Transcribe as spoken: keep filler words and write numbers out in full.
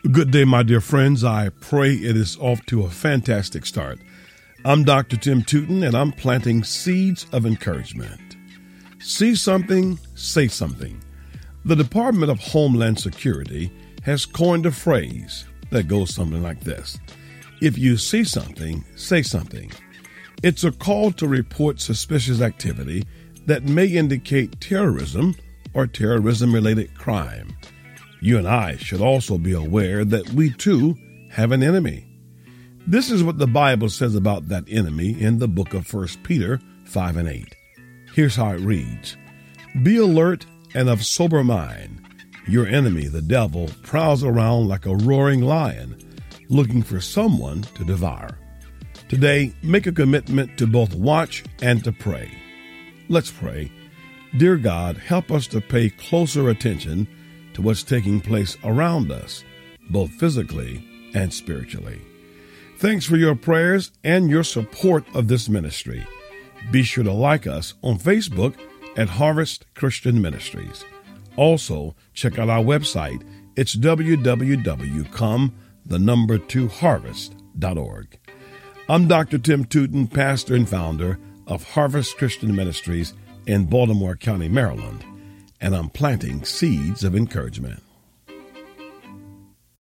Good day, my dear friends. I pray it is off to a fantastic start. I'm Doctor Tim Tootin, and I'm planting seeds of encouragement. See something, say something. The Department of Homeland Security has coined a phrase that goes something like this. If you see something, say something. It's a call to report suspicious activity that may indicate terrorism or terrorism-related crime. You and I should also be aware that we too have an enemy. This is what the Bible says about that enemy in the book of First Peter five and eight. Here's how it reads. Be alert and of sober mind. Your enemy, the devil, prowls around like a roaring lion, looking for someone to devour. Today, make a commitment to both watch and to pray. Let's pray. Dear God, help us to pay closer attention to what's taking place around us, both physically and spiritually. Thanks for your prayers and your support of this ministry. Be sure to like us on Facebook at Harvest Christian Ministries. Also, check out our website. It's w w w dot come the number two harvest dot org. I'm Doctor Tim Tootin, pastor and founder of Harvest Christian Ministries in Baltimore County, Maryland, and I'm planting seeds of encouragement.